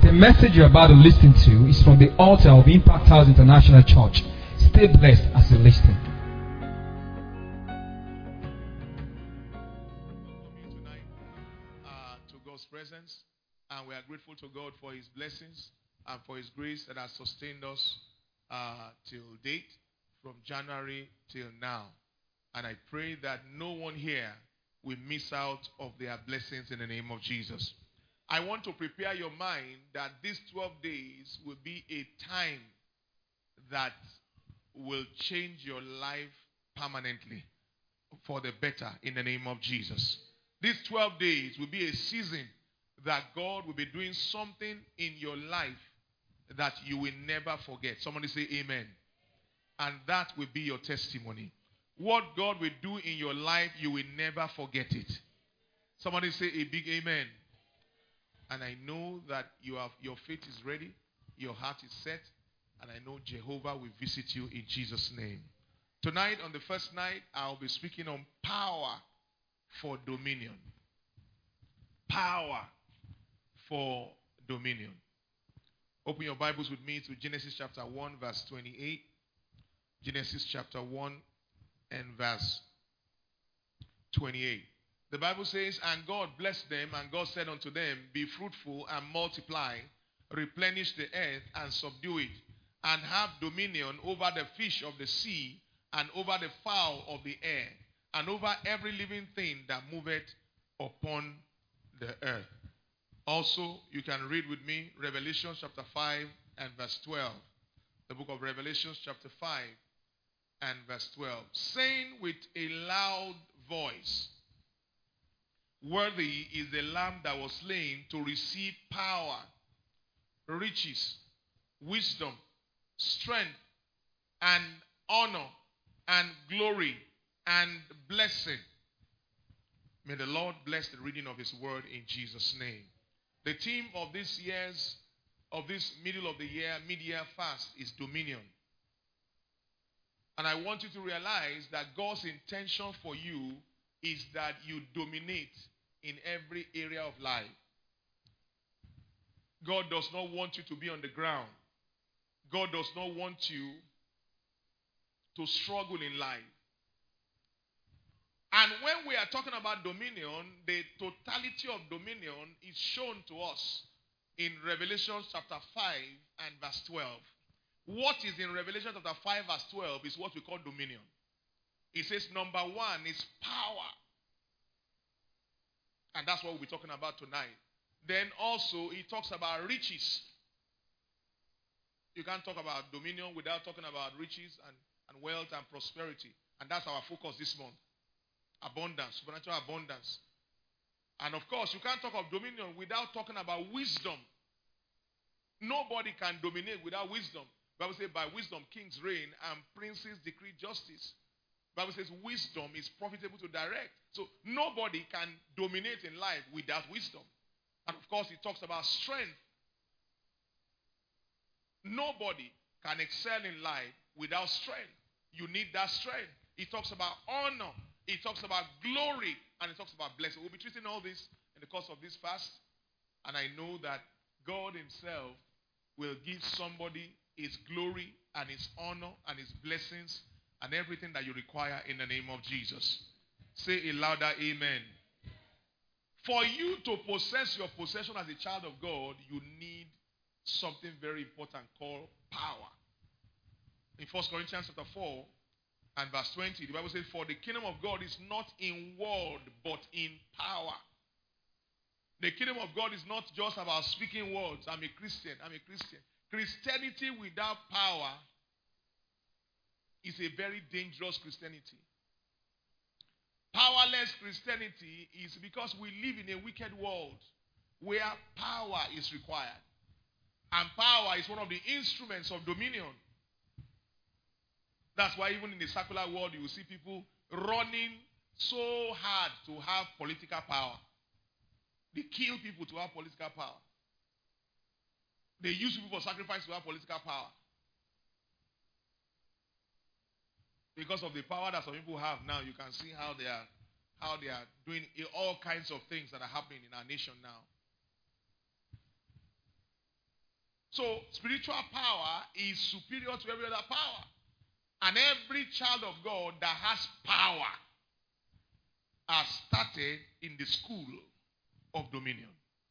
The message you're about to listen to is from the altar of Impact House International Church. Stay blessed as you listen. Tonight to God's presence, and we are grateful to God for His blessings and for His grace that has sustained us till date, from January till now. And I pray that no one here will miss out of their blessings in the name of Jesus. I want to prepare your mind that these 12 days will be a time that will change your life permanently for the better in the name of Jesus. These 12 days will be a season that God will be doing something in your life that you will never forget. Somebody say amen. And that will be your testimony. What God will do in your life, you will never forget it. Somebody say a big amen. And I know that your faith is ready, your heart is set, and I know Jehovah will visit you in Jesus' name. Tonight, on the first night, I'll be speaking on power for dominion. Power for dominion. Open your Bibles with me to Genesis chapter 1, verse 28. Genesis chapter 1 and verse 28. The Bible says, and God blessed them, and God said unto them, be fruitful and multiply, replenish the earth and subdue it, and have dominion over the fish of the sea, and over the fowl of the air, and over every living thing that moveth upon the earth. Also, you can read with me Revelation chapter 5 and verse 12. The book of Revelation chapter 5 and verse 12. Saying with a loud voice, worthy is the Lamb that was slain to receive power, riches, wisdom, strength, and honor, and glory, and blessing. May the Lord bless the reading of His word in Jesus' name. The theme of this middle of the year, mid-year fast is dominion. And I want you to realize that God's intention for you is that you dominate in every area of life. God does not want you to be on the ground. God does not want you to struggle in life. And when we are talking about dominion, the totality of dominion is shown to us in Revelation chapter 5 and verse 12. What is in Revelation chapter 5 verse 12 is what we call dominion. It says number one is power. And that's what we'll be talking about tonight. Then also, he talks about riches. You can't talk about dominion without talking about riches and wealth and prosperity. And that's our focus this month. Abundance, supernatural abundance. And of course, you can't talk of dominion without talking about wisdom. Nobody can dominate without wisdom. The Bible says, by wisdom kings reign and princes decree justice. The Bible says wisdom is profitable to direct. So nobody can dominate in life without wisdom. And of course, it talks about strength. Nobody can excel in life without strength. You need that strength. It talks about honor. It talks about glory. And it talks about blessing. We'll be treating all this in the course of this fast. And I know that God Himself will give somebody His glory and His honor and His blessings and everything that you require in the name of Jesus. Say a louder amen. For you to possess your possession as a child of God, you need something very important called power. In 1 Corinthians chapter 4 and verse 20, the Bible says, for the kingdom of God is not in word, but in power. The kingdom of God is not just about speaking words. I'm a Christian. I'm a Christian. Christianity without power is a very dangerous Christianity. Powerless Christianity is because we live in a wicked world where power is required. And power is one of the instruments of dominion. That's why even in the secular world, you will see people running so hard to have political power. They kill people to have political power. They use people for sacrifice to have political power. Because of the power that some people have now, you can see how they are doing all kinds of things that are happening in our nation now. So spiritual power is superior to every other power. And every child of God that has power has started in the school of dominion.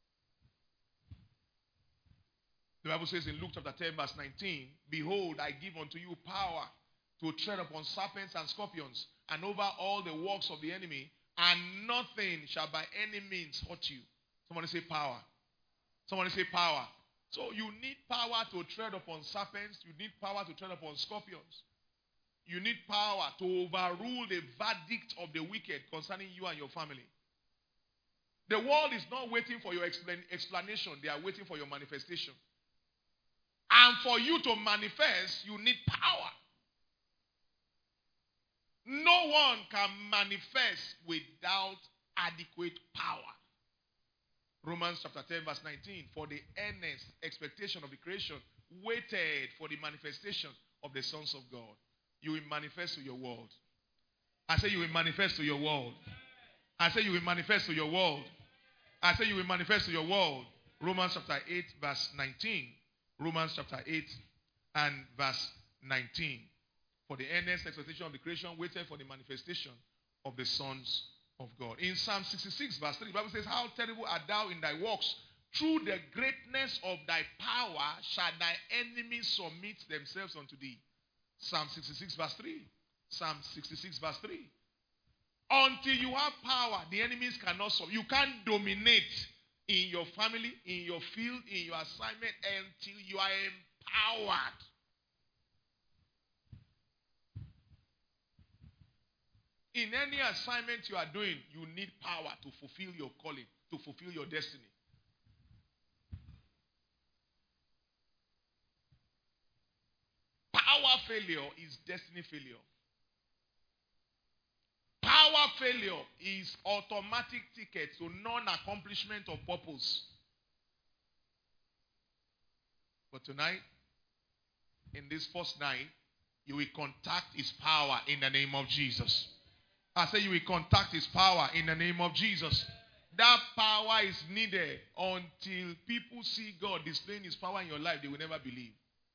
The Bible says in Luke chapter 10 verse 19, behold, I give unto you power to tread upon serpents and scorpions and over all the works of the enemy, and nothing shall by any means hurt you. Somebody say power. Somebody say power. So you need power to tread upon serpents. You need power to tread upon scorpions. You need power to overrule the verdict of the wicked concerning you and your family. The world is not waiting for your explanation. They are waiting for your manifestation. And for you to manifest, you need power. No one can manifest without adequate power. Romans chapter 10 verse 19, for the earnest expectation of the creation waited for the manifestation of the sons of God. You will manifest to your world. I say you will manifest to your world. I say you will manifest to your world. I say you will manifest to your world. Romans chapter 8 verse 19. Romans chapter 8 and verse 19. For the earnest expectation of the creation waited for the manifestation of the sons of God. In Psalm 66 verse 3, the Bible says, how terrible art thou in thy works. Through the greatness of thy power shall thy enemies submit themselves unto thee. Psalm 66 verse 3. Psalm 66 verse 3. Until you have power, the enemies cannot submit. You can't dominate in your family, in your field, in your assignment until you are empowered. In any assignment you are doing, you need power to fulfill your calling, to fulfill your destiny. Power failure is destiny failure. Power failure is automatic ticket to non-accomplishment of purpose. But tonight, in this first night, you will contact his power in the name of Jesus. I say you will contact his power in the name of Jesus. That power is needed until people see God displaying his power in your life. They will never believe.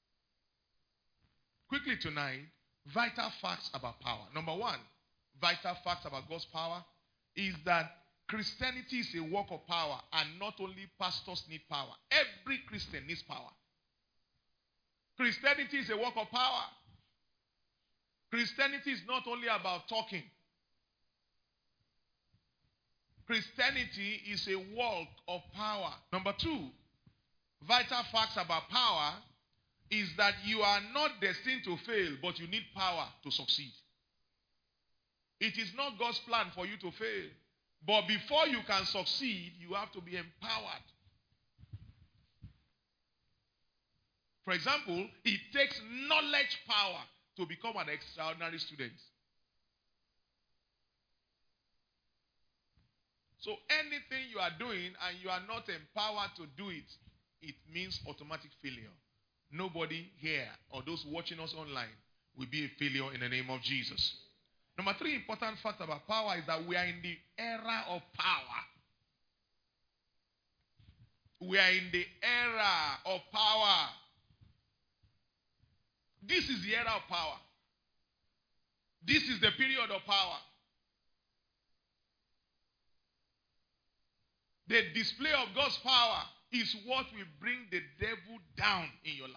Quickly tonight, vital facts about power. Number one, vital facts about God's power is that Christianity is a work of power, and not only pastors need power. Every Christian needs power. Christianity is a work of power. Christianity is not only about talking. Christianity is a work of power. Number two, vital facts about power is that you are not destined to fail, but you need power to succeed. It is not God's plan for you to fail. But before you can succeed, you have to be empowered. For example, it takes knowledge power to become an extraordinary student. So anything you are doing and you are not empowered to do it, it means automatic failure. Nobody here or those watching us online will be a failure in the name of Jesus. Number three important fact about power is that we are in the era of power. We are in the era of power. This is the era of power. This is the period of power. The display of God's power is what will bring the devil down in your life.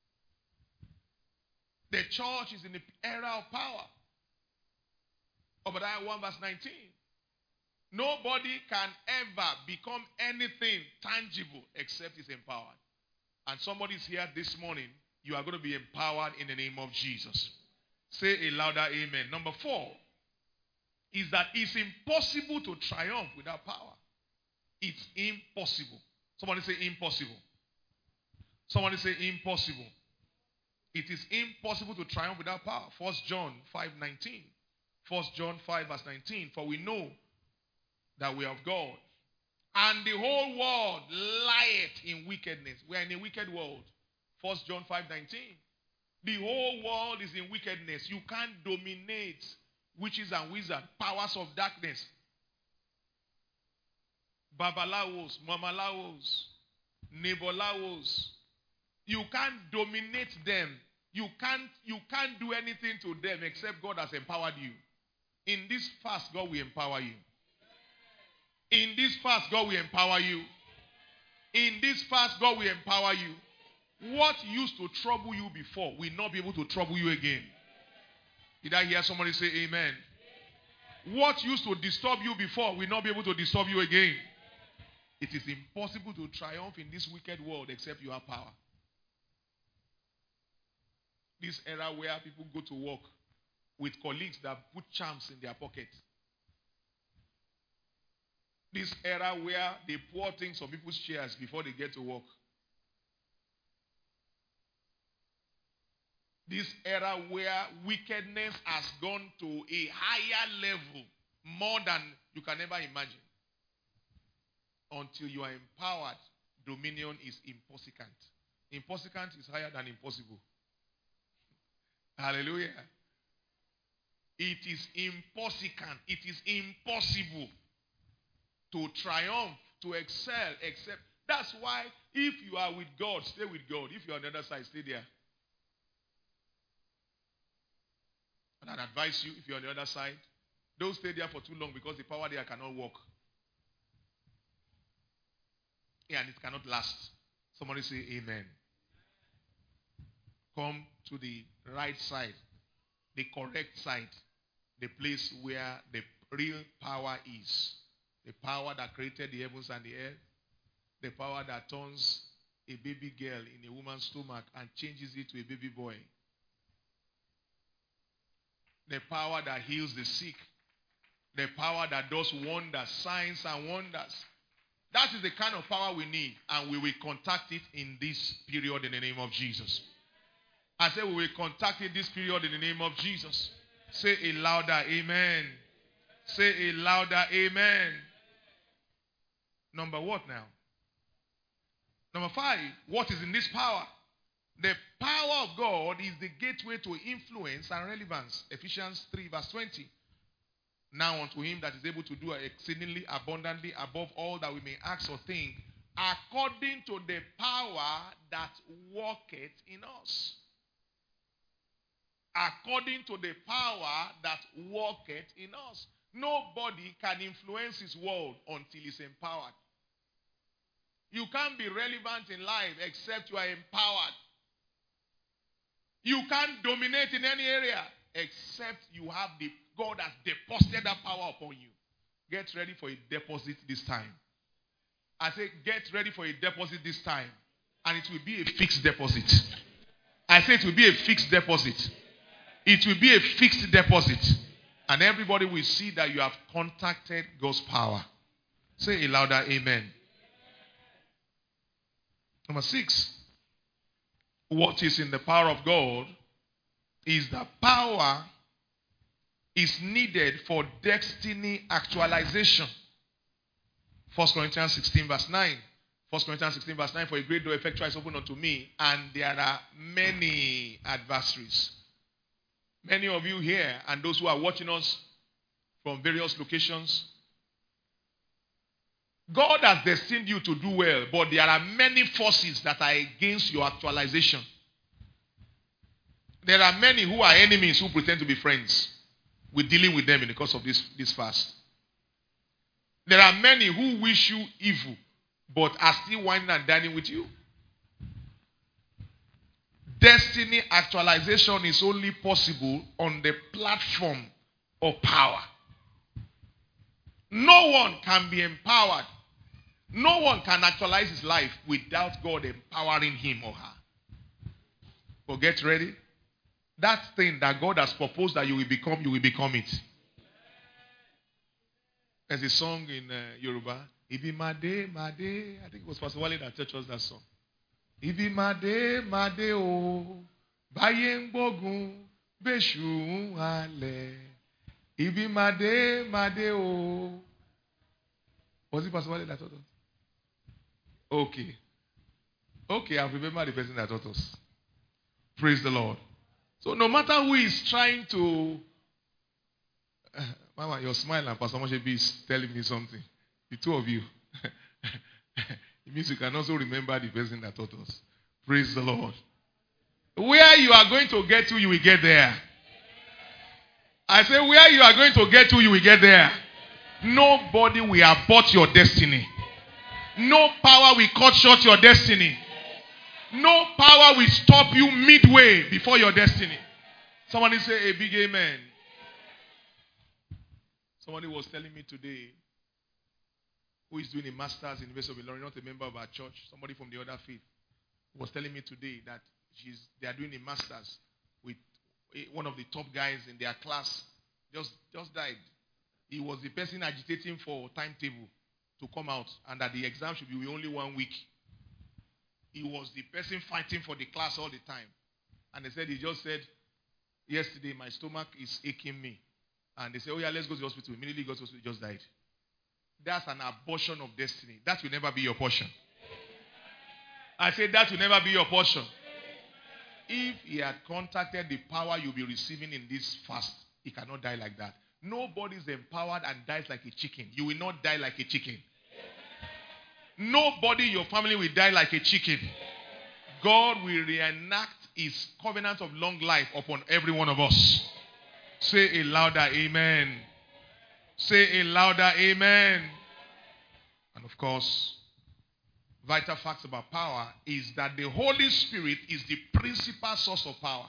The church is in the era of power. Obadiah 1 verse 19. Nobody can ever become anything tangible except he's empowered. And somebody's here this morning, you are going to be empowered in the name of Jesus. Say a louder amen. Number 4 is that it's impossible to triumph without power. It's impossible. Somebody say impossible. Somebody say impossible. It is impossible to triumph without power. 1 John 5:19. 1 John 5 verse 19. For we know that we are of God, and the whole world lieth in wickedness. We are in a wicked world. 1 John 5:19. The whole world is in wickedness. You can't dominate witches and wizards, powers of darkness. Babalawos, mamalawos, nebolawos, You can't dominate them. You can't do anything to them except God has empowered you. In this fast, God will empower you. In this fast, God will empower you. In this fast, God will empower you. What used to trouble you before will not be able to trouble you again. Did I hear somebody say amen? What used to disturb you before will not be able to disturb you again. It is impossible to triumph in this wicked world except you have power. This era where people go to work with colleagues that put charms in their pocket. This era where they pour things on people's chairs before they get to work. This era where wickedness has gone to a higher level, more than you can ever imagine. Until you are empowered, dominion is impossible. Impossible is higher than impossible. Hallelujah. It is impossible. It is impossible to triumph, to excel, except. That's why if you are with God, stay with God. If you are on the other side, stay there. And I'd advise you, if you're on the other side, don't stay there for too long because the power there cannot work. Yeah, and it cannot last. Somebody say amen. Come to the right side, the correct side, the place where the real power is. The power that created the heavens and the earth. The power that turns a baby girl in a woman's stomach and changes it to a baby boy. The power that heals the sick. The power that does wonders, signs and wonders. That is the kind of power we need, and we will contact it in this period in the name of Jesus. I said we will contact it this period in the name of Jesus. Say a louder amen. Say a louder amen. Number what now? Number 5, what is in this power? The power of God is the gateway to influence and relevance. Ephesians 3 verse 20. Now unto him that is able to do exceedingly abundantly above all that we may ask or think, according to the power that worketh in us. According to the power that worketh in us. Nobody can influence his world until he's empowered. You can't be relevant in life except you are empowered. You can't dominate in any area except you have God has deposited that power upon you. Get ready for a deposit this time. I say get ready for a deposit this time. And it will be a fixed deposit. I say it will be a fixed deposit. It will be a fixed deposit. And everybody will see that you have contacted God's power. Say a louder amen. Number 6. What is in the power of God is that power is needed for destiny actualization. 1 Corinthians 16 verse 9. 1 Corinthians 16 verse 9. For a great door effectual is opened unto me, and there are many adversaries. Many of you here and those who are watching us from various locations, God has destined you to do well, but there are many forces that are against your actualization. There are many who are enemies who pretend to be friends. We're dealing with them in the course of this fast. There are many who wish you evil, but are still whining and dining with you. Destiny actualization is only possible on the platform of power. No one can be empowered. No one can actualize his life without God empowering him or her. But get ready. That thing that God has proposed that you will become it. There's a song in Yoruba. Ibi Made, Made. I think it was Pastor Wale that taught us that song. Ibi Made, Made o. Baye ngbogun, beshu ale. Ibi Made, Made o. Was it Pastor Wale that taught us? Okay, I've remembered the person that taught us. Praise the Lord. So no matter who is trying to... Mama, your smile and Pastor Moshebi is telling me something. The two of you. It means you can also remember the person that taught us. Praise the Lord. Where you are going to get to, you will get there. I say, where you are going to get to, you will get there. Nobody will abort your destiny. No power will cut short your destiny. No power will stop you midway before your destiny. Somebody say a big amen. Somebody was telling me today, who is doing a master's in the University of Ilorin, not a member of our church, somebody from the other faith, was telling me today that they are doing a master's with one of the top guys in their class. Just died. He was the person agitating for timetable to come out, and that the exam should be only 1 week. He was the person fighting for the class all the time. And he just said, yesterday my stomach is aching me. And they said, oh yeah, let's go to the hospital. Immediately got to the hospital, he just died. That's an abortion of destiny. That will never be your portion. I said that will never be your portion. If he had contacted the power you'll be receiving in this fast, he cannot die like that. Nobody is empowered and dies like a chicken. You will not die like a chicken. Nobody in your family will die like a chicken. God will reenact his covenant of long life upon every one of us. Say a louder amen. Say a louder amen. And of course, vital facts about power is that the Holy Spirit is the principal source of power.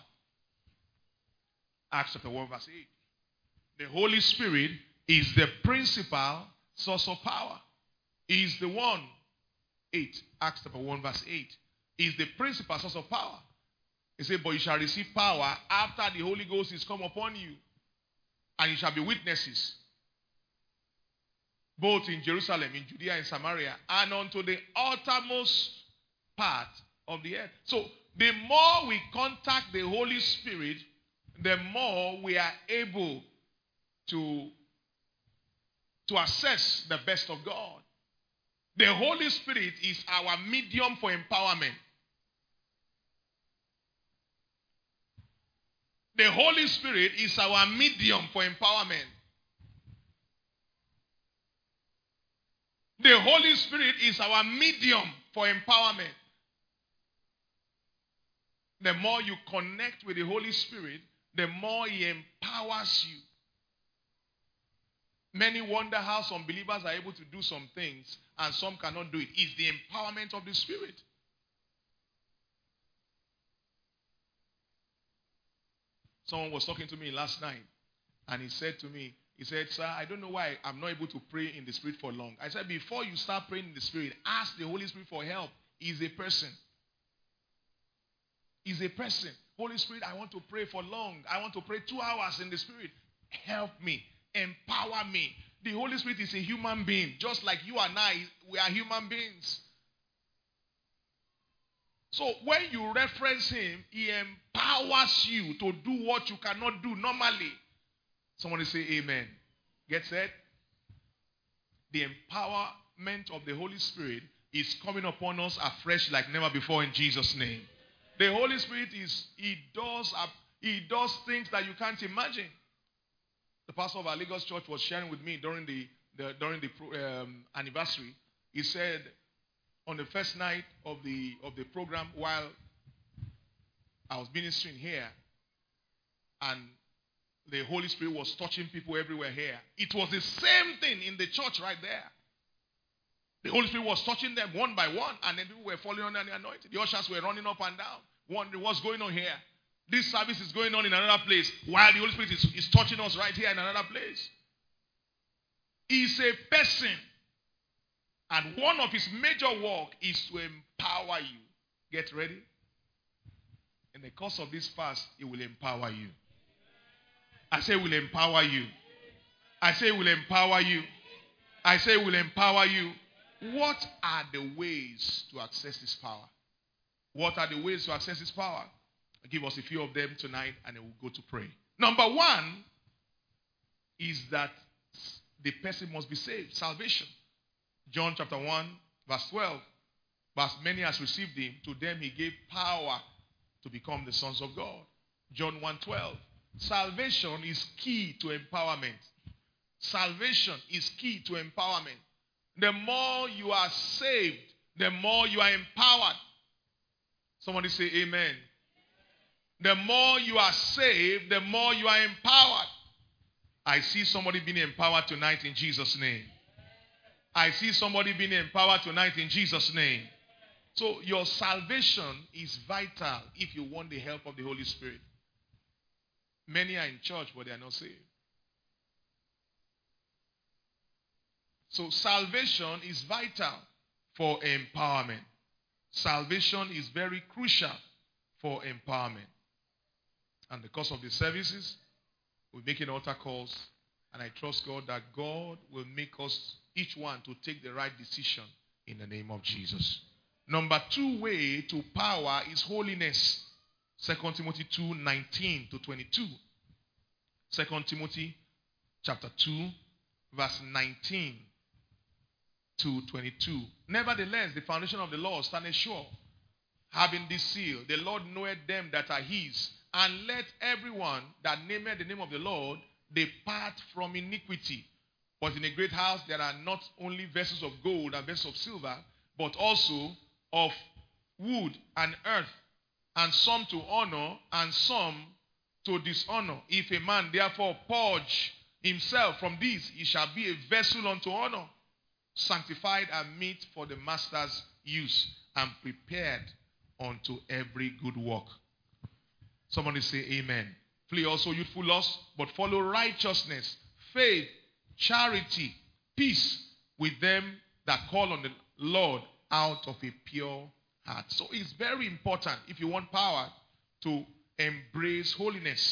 Acts chapter 1 verse 8. The Holy Spirit is the principal source of power. He is the one. 8. Acts chapter 1 verse 8. He is the principal source of power. He said, but you shall receive power after the Holy Ghost is come upon you. And you shall be witnesses. Both in Jerusalem, in Judea and Samaria, and unto the uttermost part of the earth. So, the more we contact the Holy Spirit, the more we are able to access the best of God. The Holy Spirit is our medium for empowerment. The Holy Spirit is our medium for empowerment. The Holy Spirit is our medium for empowerment. The more you connect with the Holy Spirit, the more he empowers you. Many wonder how some believers are able to do some things and some cannot do it. It's the empowerment of the Spirit. Someone was talking to me last night and he said to me, sir, I don't know why I'm not able to pray in the Spirit for long. I said, before you start praying in the Spirit, ask the Holy Spirit for help. He's a person. He's a person. Holy Spirit, I want to pray for long. I want to pray 2 hours in the Spirit. Help me. Empower me. The Holy Spirit is a human being. Just like you and I, we are human beings. So when you reference him, he empowers you to do what you cannot do normally. Somebody say amen. Get set? The empowerment of the Holy Spirit is coming upon us afresh like never before in Jesus' name. The Holy Spirit he does things that you can't imagine. The pastor of our Lagos church was sharing with me during the anniversary. He said on the first night of the program, while I was ministering here, and the Holy Spirit was touching people everywhere here. It was the same thing in the church right there. The Holy Spirit was touching them one by one, and then people were falling under the anointing. The ushers were running up and down, wondering what's going on here. This service is going on in another place, while the Holy Spirit is touching us right here in another place. He's a person, and one of his major work is to empower you. Get ready. In the course of this fast, he will empower you. I say will empower you. I say will empower you. I say will empower you. What are the ways to access this power? What are the ways to access this power? I'll give us a few of them tonight and then we'll go to pray. Number one is that the person must be saved. Salvation. John chapter 1 verse 12. But as many as received him, to them he gave power to become the sons of God. John 1:12. Salvation is key to empowerment. Salvation is key to empowerment. The more you are saved, the more you are empowered. Somebody say amen. The more you are saved, the more you are empowered. I see somebody being empowered tonight in Jesus' name. I see somebody being empowered tonight in Jesus' name. So your salvation is vital if you want the help of the Holy Spirit. Many are in church, but they are not saved. So salvation is vital for empowerment. Salvation is very crucial for empowerment. And because of the services, we're making altar calls. And I trust God that God will make us, each one, to take the right decision in the name of Jesus. Number 2 way to power is holiness. 2 Timothy 2:19-22. 2 Timothy chapter 2, verse 19 to 22. Nevertheless, the foundation of the law standeth sure, having this seal: the Lord knoweth them that are his, and let everyone that nameth the name of the Lord depart from iniquity. But in a great house there are not only vessels of gold and vessels of silver, but also of wood and earth, and some to honor and some to dishonor. If a man therefore purge himself from these, he shall be a vessel unto honor, sanctified and meet for the master's use, and prepared unto every good work. Somebody say amen. Flee also youthful lust, but follow righteousness, faith, charity, peace with them that call on the Lord out of a pure heart. So it's very important, if you want power, to embrace holiness.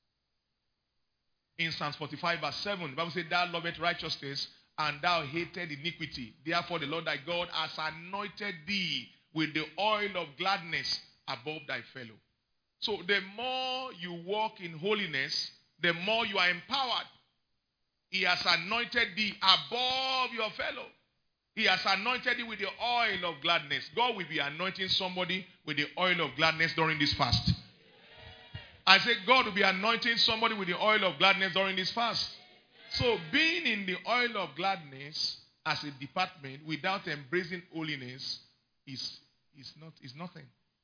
In Psalms 45 verse 7, the Bible says, thou lovest righteousness, and thou hated iniquity. Therefore the Lord thy God has anointed thee with the oil of gladness above thy fellow. So the more you walk in holiness, the more you are empowered. He has anointed thee above your fellow. He has anointed you with the oil of gladness. God will be anointing somebody with the oil of gladness during this fast. I say God will be anointing somebody with the oil of gladness during this fast. So being in the oil of gladness as a department without embracing holiness is nothing.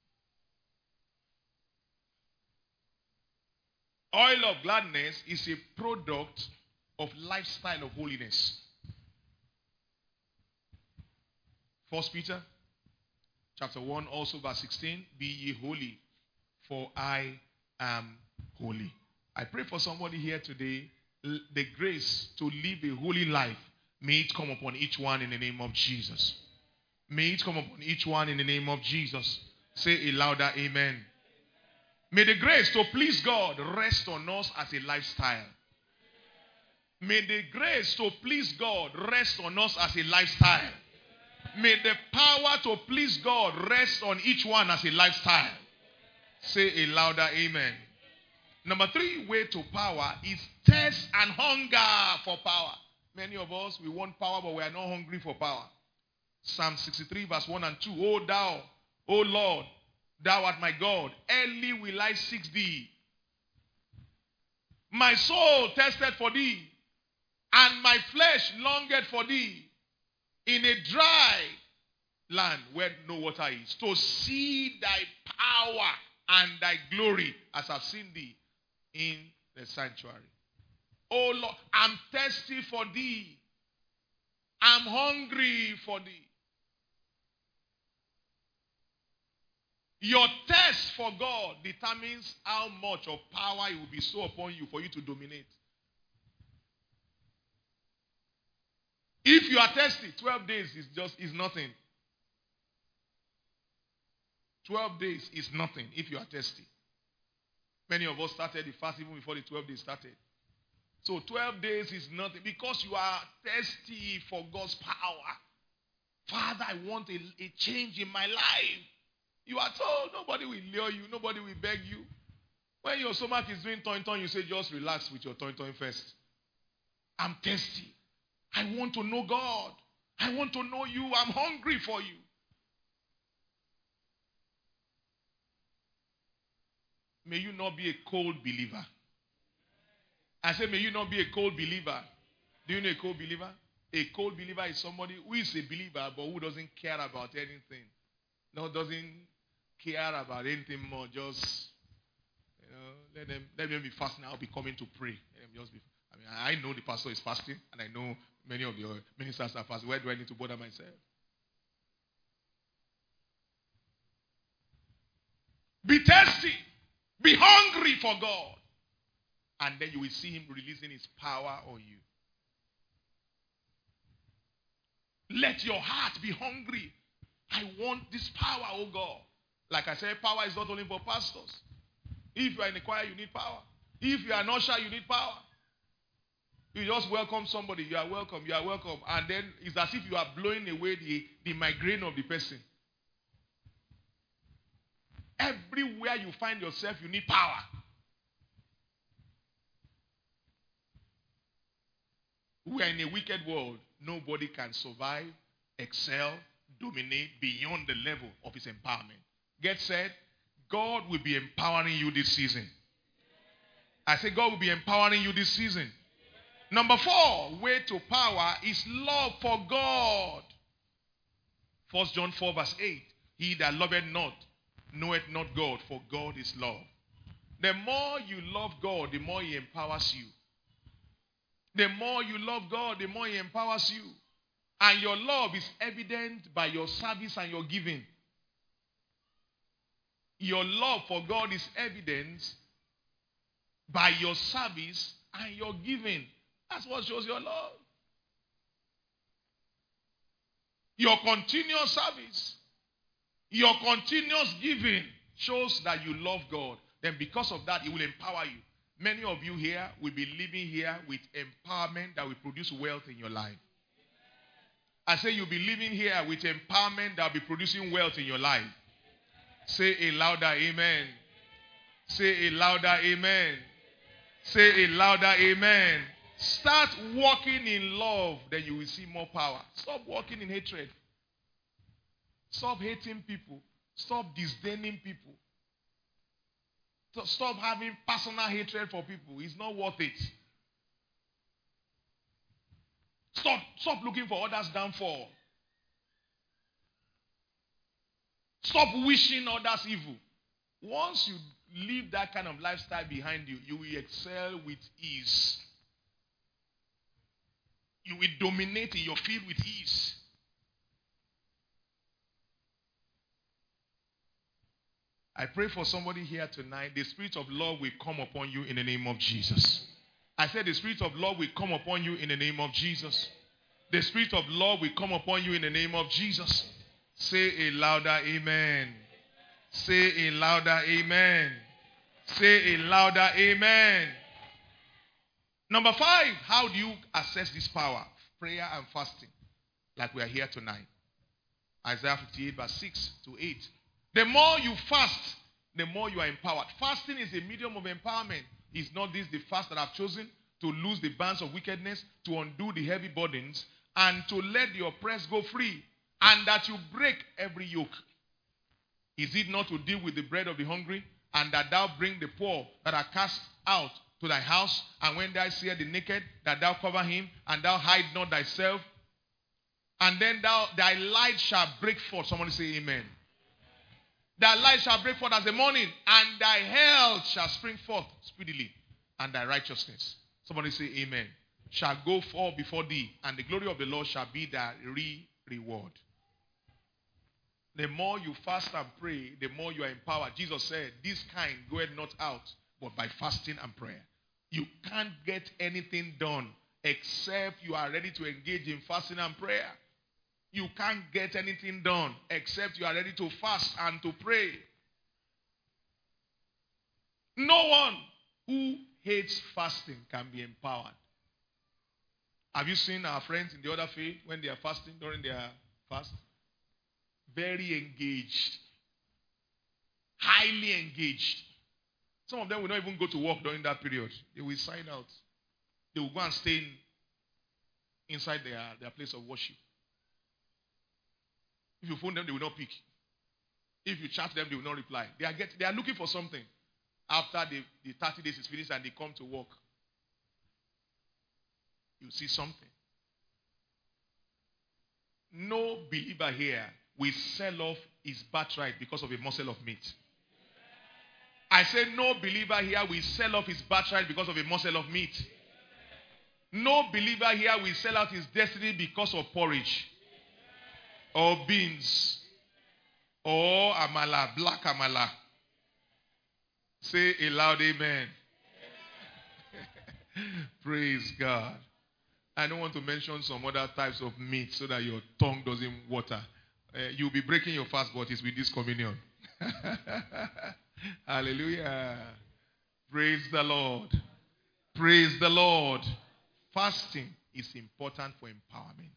Oil of gladness is a product of lifestyle of holiness. 1 Peter chapter 1, also verse 16, be ye holy, for I am holy. I pray for somebody here today, the grace to live a holy life, may it come upon each one in the name of Jesus. May it come upon each one in the name of Jesus. Say a louder amen. May the grace to please God rest on us as a lifestyle. May the grace to please God rest on us as a lifestyle. May the power to please God rest on each one as a lifestyle. Say a louder amen. Number 3 way to power is thirst and hunger for power. Many of us, we want power, but we are not hungry for power. Psalm 63 verse 1 and 2. O thou, O Lord, thou art my God. Early will I seek thee. My soul thirsted for thee, and my flesh longed for thee, in a dry land where no water is, to see thy power and thy glory, as I've seen thee in the sanctuary. Oh Lord, I'm thirsty for thee. I'm hungry for thee. Your thirst for God determines how much of power it will bestow upon you for you to dominate. If you are thirsty, 12 days is nothing. 12 days is nothing if you are thirsty. Many of us started the fast even before the 12 days started. So 12 days is nothing because you are thirsty for God's power. Father, I want a change in my life. You are told nobody will lure you, nobody will beg you. When your stomach is doing toin-toin, you say just relax with your toin-toin first. I'm thirsty. I want to know God. I want to know you. I'm hungry for you. May you not be a cold believer. I said, may you not be a cold believer. Do you know a cold believer? A cold believer is somebody who is a believer but who doesn't care about anything. No, doesn't care about anything more. Just, let them be fasting. I'll be coming to pray. Let them just be. I know the pastor is fasting, and I know many of your ministers are fasting. Where do I need to bother myself? Be thirsty. Be hungry for God. And then you will see him releasing his power on you. Let your heart be hungry. I want this power, oh God. Like I said, power is not only for pastors. If you are in the choir, you need power. If you are an usher, you need power. You just welcome somebody. You are welcome. You are welcome. And then it's as if you are blowing away the migraine of the person. Everywhere you find yourself, you need power. We are in a wicked world. Nobody can survive, excel, dominate beyond the level of his empowerment. Get set. God will be empowering you this season. I say God will be empowering you this season. Number 4, way to power is love for God. 1 John 4 verse 8. He that loveth not, knoweth not God, for God is love. The more you love God, the more he empowers you. The more you love God, the more he empowers you. And your love is evident by your service and your giving. Your love for God is evident by your service and your giving. That's what shows your love. Your continuous service, your continuous giving shows that you love God. Then because of that, he will empower you. Many of you here will be living here with empowerment that will produce wealth in your life. I say you'll be living here with empowerment that will be producing wealth in your life. Say a louder amen. Say a louder amen. Say a louder amen. Start walking in love, then you will see more power. Stop walking in hatred. Stop hating people. Stop disdaining people. Stop having personal hatred for people. It's not worth it. Stop looking for others' downfall. Stop wishing others evil. Once you leave that kind of lifestyle behind you, you will excel with ease. You will dominate in your field with ease. I pray for somebody here tonight. The spirit of love will come upon you in the name of Jesus. I said the spirit of love will come upon you in the name of Jesus. The spirit of love will come upon you in the name of Jesus. Say a louder amen. Say a louder amen. Say a louder amen. Number 5, how do you access this power? Prayer and fasting. Like we are here tonight. Isaiah 58 verse 6 to 8. The more you fast, the more you are empowered. Fasting is a medium of empowerment. Is not this the fast that I've chosen? To loose the bands of wickedness, to undo the heavy burdens, and to let the oppressed go free, and that you break every yoke. Is it not to deal with the bread of the hungry, and that thou bring the poor that are cast out to thy house, and when thou seest the naked, that thou cover him, and thou hide not thyself, and then thy light shall break forth. Somebody say amen. Thy light shall break forth as the morning, and thy health shall spring forth speedily, and thy righteousness, somebody say amen, shall go forth before thee, and the glory of the Lord shall be thy reward. The more you fast and pray, the more you are empowered. Jesus said, this kind goeth not out, but by fasting and prayer. You can't get anything done except you are ready to engage in fasting and prayer. You can't get anything done except you are ready to fast and to pray. No one who hates fasting can be empowered. Have you seen our friends in the other faith when they are fasting during their fast? Very engaged. Highly engaged. Some of them will not even go to work during that period. They will sign out. They will go and stay inside their place of worship. If you phone them, they will not pick. If you chat them, they will not reply. They are looking for something. After the 30 days is finished and they come to work, you see something. No believer here will sell off his birthright because of a morsel of meat. I say no believer here will sell off his birthright because of a morsel of meat. No believer here will sell out his destiny because of porridge or beans or amala, black amala. Say a loud amen. Praise God. I don't want to mention some other types of meat so that your tongue doesn't water. You'll be breaking your fast, but it's with this communion. Hallelujah. Praise the Lord. Praise the Lord. Fasting is important for empowerment.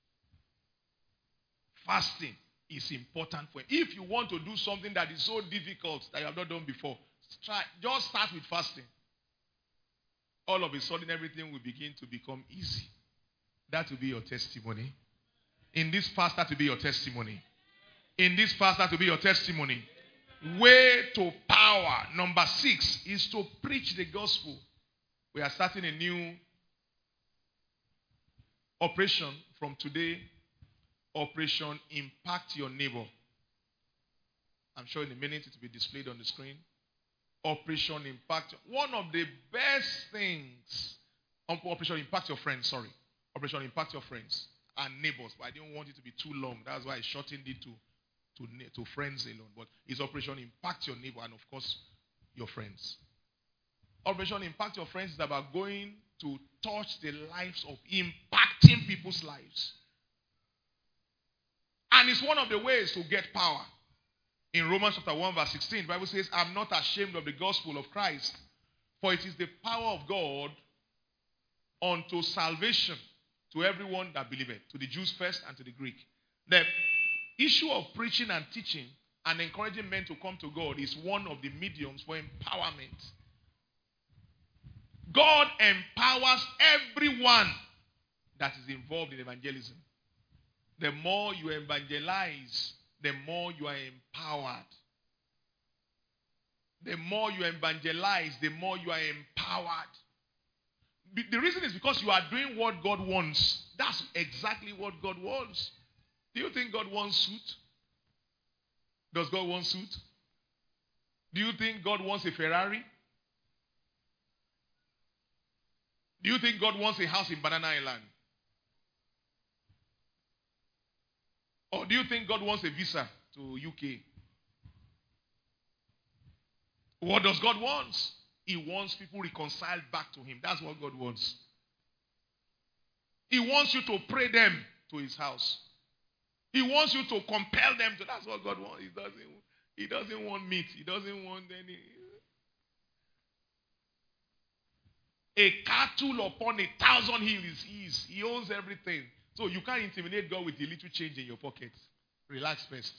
Fasting is important for. If you want to do something that is so difficult that you have not done before, just start with fasting. All of a sudden, everything will begin to become easy. That will be your testimony. In this fast, that will be your testimony. In this fast, that will be your testimony. Way to power. Number 6 is to preach the gospel. We are starting a new operation from today. Operation Impact Your Neighbor. I'm sure in a minute it will be displayed on the screen. Operation Impact. One of the best things. Operation Impact Your Friends, sorry. Operation Impact Your Friends and neighbors. But I didn't want it to be too long. That's why I shortened it to friends alone. But it's Operation Impact Your Neighbor and of course your friends. Operation Impact Your Friends is about going to touch the lives of impacting people's lives. And it's one of the ways to get power. In Romans chapter 1 verse 16, the Bible says, I'm not ashamed of the gospel of Christ, for it is the power of God unto salvation to everyone that believeth, to the Jews first and to the Greek. The issue of preaching and teaching and encouraging men to come to God is one of the mediums for empowerment. God empowers everyone that is involved in evangelism. The more you evangelize, the more you are empowered. The more you evangelize, the more you are empowered. The reason is because you are doing what God wants. That's exactly what God wants. Do you think God wants suit? Does God want suit? Do you think God wants a Ferrari? Do you think God wants a house in Banana Island? Or do you think God wants a visa to UK? What does God want? He wants people reconciled back to Him. That's what God wants. He wants you to pray them to His house. He wants you to compel them to. That's what God wants. He doesn't want meat. He doesn't want any. A cattle upon 1,000 hills is His. He owns everything. So you can't intimidate God with a little change in your pocket. Relax first.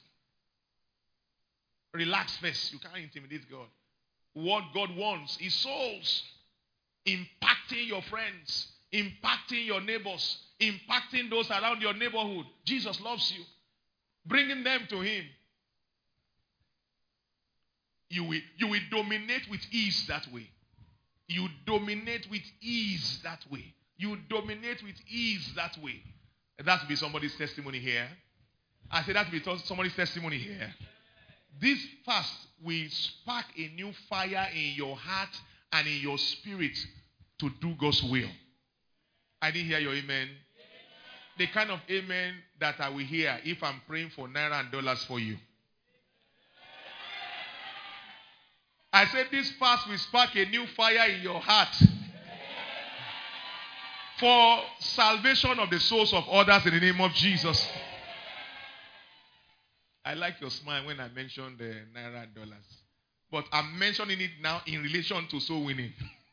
Relax first. You can't intimidate God. What God wants is souls. Impacting your friends. Impacting your neighbors. Impacting those around your neighborhood. Jesus loves you. Bringing them to Him. You will dominate with ease that way. You dominate with ease that way. You dominate with ease that way. That will be somebody's testimony here. I said that will be somebody's testimony here. This fast will spark a new fire in your heart and in your spirit to do God's will. I didn't hear your amen. The kind of amen that I will hear if I'm praying for naira and dollars for you. I said this fast will spark a new fire in your heart for salvation of the souls of others in the name of Jesus. I like your smile when I mentioned the naira and dollars. But I'm mentioning it now in relation to soul winning.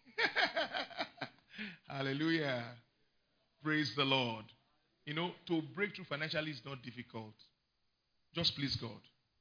Hallelujah. Praise the Lord. You know, to break through financially is not difficult. Just please God.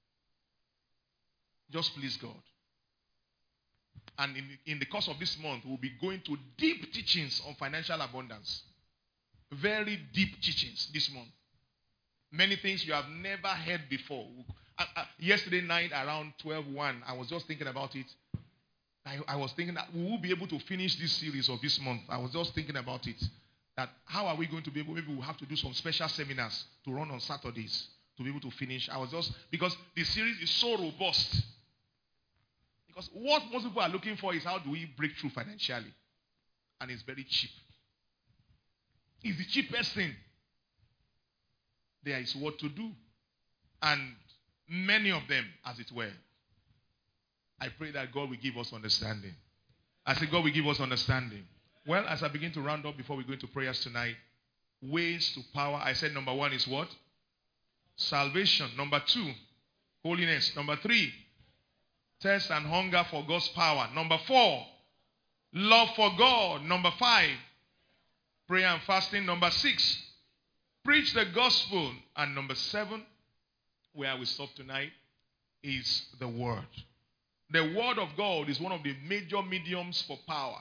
Just please God. And in the course of this month, we'll be going to deep teachings on financial abundance. Very deep teachings this month. Many things you have never heard before. Yesterday night around 12:01, I was just thinking about it. I was thinking that we will be able to finish this series of this month. I was just thinking about it. That how are we going to be able, maybe we'll have to do some special seminars to run on Saturdays to be able to finish. I was just, because the series is so robust. Because what most people are looking for is how do we break through financially. And it's very cheap. It's the cheapest thing. There is what to do. And many of them, as it were. I pray that God will give us understanding. I say God will give us understanding. Well, as I begin to round up before we go into prayers tonight, ways to power. I said number 1 is what? Salvation. Number 2, holiness. Number 3, thirst and hunger for God's power. Number 4, love for God. Number 5, prayer and fasting. Number 6, preach the gospel. And number 7, where I will stop tonight, is the word. The word of God is one of the major mediums for power.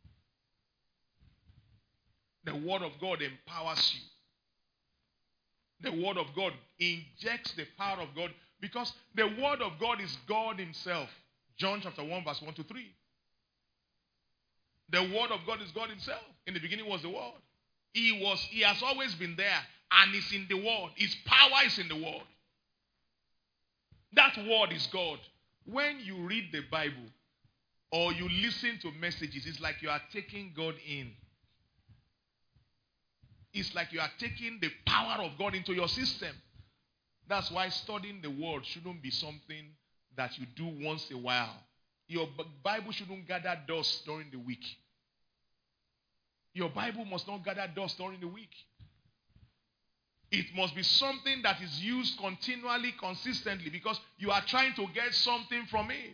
The word of God empowers you. The word of God injects the power of God, because the word of God is God himself. John chapter 1 verse 1 to 3. The word of God is God himself. In the beginning was the word. He has always been there, and is in the word. His power is in the word. That word is God. When you read the Bible or you listen to messages, it's like you are taking God in. It's like you are taking the power of God into your system. That's why studying the word shouldn't be something that you do once a while. Your Bible shouldn't gather dust during the week. Your Bible must not gather dust during the week. It must be something that is used continually, consistently, because you are trying to get something from it.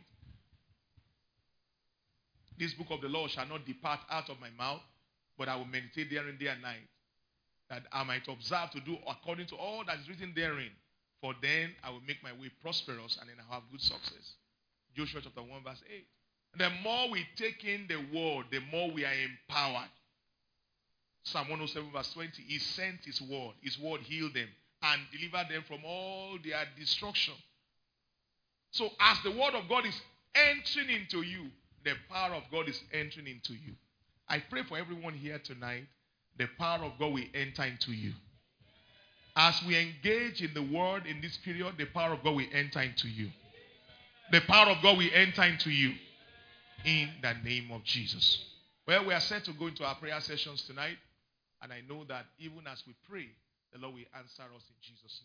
This book of the law shall not depart out of my mouth, but I will meditate therein day and night, that I might observe to do according to all that is written therein. For then I will make my way prosperous, and then I will have good success. Joshua chapter 1 verse 8. The more we take in the word, the more we are empowered. Psalm 107 verse 20. He sent his word. His word healed them and delivered them from all their destruction. So as the word of God is entering into you, the power of God is entering into you. I pray for everyone here tonight, the power of God will enter into you. As we engage in the word in this period, the power of God will enter into you. The power of God will enter into you. In the name of Jesus. Well, we are set to go into our prayer sessions tonight. And I know that even as we pray, the Lord will answer us in Jesus'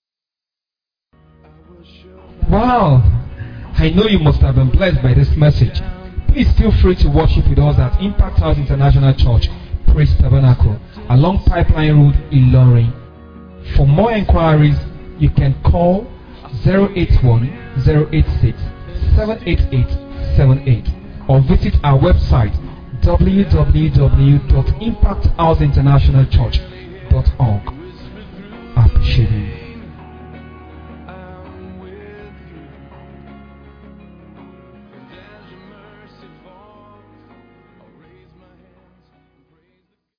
name. Wow! I know you must have been blessed by this message. Please feel free to worship with us at Impact House International Church, Praise Tabernacle, along Pipeline Road, Ilorin. For more inquiries, you can call 081-086-78878 or visit our website www.impacthouseinternationalchurch.org. I appreciate you.